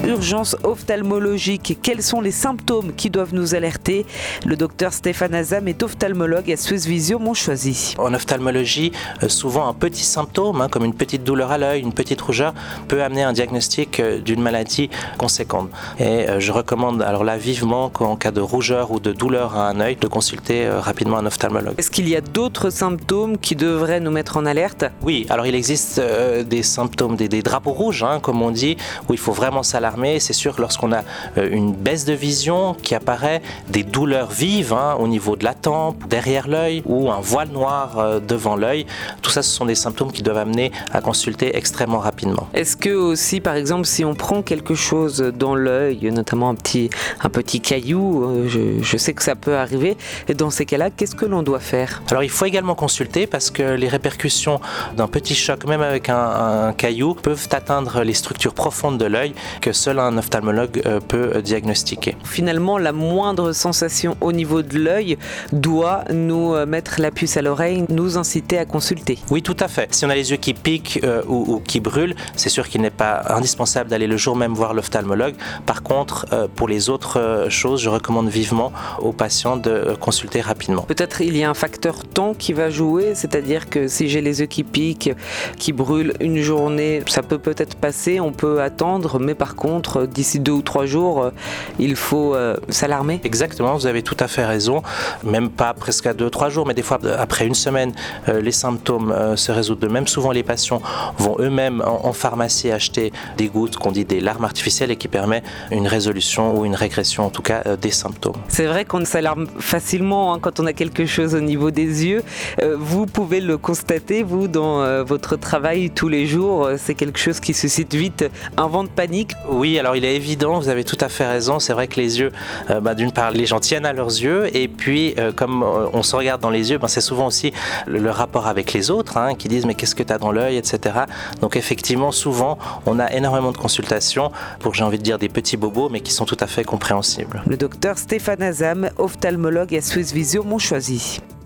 urgence ophtalmologique. Quels sont les symptômes qui doivent nous alerter? Le docteur Stéphane Azam est ophtalmologue à Suisse Visio Montchoisy. En ophtalmologie, souvent un petit symptôme, comme une petite douleur à l'œil, une petite rougeur, peut amener un diagnostic d'une maladie conséquente. Et je recommande alors là vivement qu'en cas de rougeur ou de douleur à un œil, de consulter rapidement un ophtalmologue. Est-ce qu'il y a d'autres symptômes qui devraient nous mettre en alerte? Oui, alors il existe des symptômes, des drapeaux rouges, comme on dit, où il faut vraiment s'alarmer. C'est sûr, lorsqu'on a une baisse de vision qui apparaît, des douleurs vives au niveau de la tempe, derrière l'œil, ou un voile noir devant l'œil, tout ça, ce sont des symptômes qui doivent amener à consulter extrêmement rapidement. Est-ce que aussi, par exemple, si on prend quelque chose dans l'œil, notamment un petit caillou, je sais que ça peut arriver, et dans ces cas-là, qu'est-ce que l'on doit faire? Alors il faut également consulter parce que les répercussions d'un petit choc, même avec un caillou, peuvent atteindre les structures profondes de l'œil que seul un ophtalmologue peut diagnostiquer. Finalement, la moindre sensation au niveau de l'œil doit nous mettre la puce à l'oreille, nous inciter à consulter. Oui, tout à fait. Si on a les yeux qui piquent ou qui brûlent, c'est sûr qu'il n'est pas indispensable d'aller le jour même voir l'ophtalmologue. Par contre, pour les autres choses, je recommande vivement aux patients de consulter rapidement. Peut-être il y a un facteur temps qui va jouer, c'est-à-dire que si j'ai les yeux qui piquent, qui brûlent une journée, ça peut peut-être passer, on peut attendre, mais par contre, d'ici 2 ou 3 jours, il faut s'alarmer. Exactement, vous avez tout à fait raison. Même pas presque à 2-3 jours, mais des fois après une semaine, les symptômes se résoudent d'eux-mêmes. Souvent, les patients vont eux-mêmes en pharmacie acheter des gouttes qu'on dit des larmes artificielles et qui permet une résolution ou une régression en tout cas des symptômes. C'est vrai qu'on s'alarme facilement quand on a quelque chose au niveau des yeux. Vous pouvez le constater, vous, dans votre travail tous les jours, c'est quelque chose qui suscite vite un vent de panique. Oui, alors il est évident, vous avez tout à fait raison. C'est vrai que les yeux, d'une part, les gens tiennent à leurs yeux et puis comme on se regarde dans les yeux, c'est souvent aussi le rapport avec les autres qui disent mais qu'est-ce que tu as dans l'œil, etc. Donc effectivement, souvent, on a énormément de consultations pour, j'ai envie de dire, des petits bobos, mais qui sont tout à fait compréhensibles. Le docteur Stéphane Azam, ophtalmologue à Suisse Visio Montchoisy.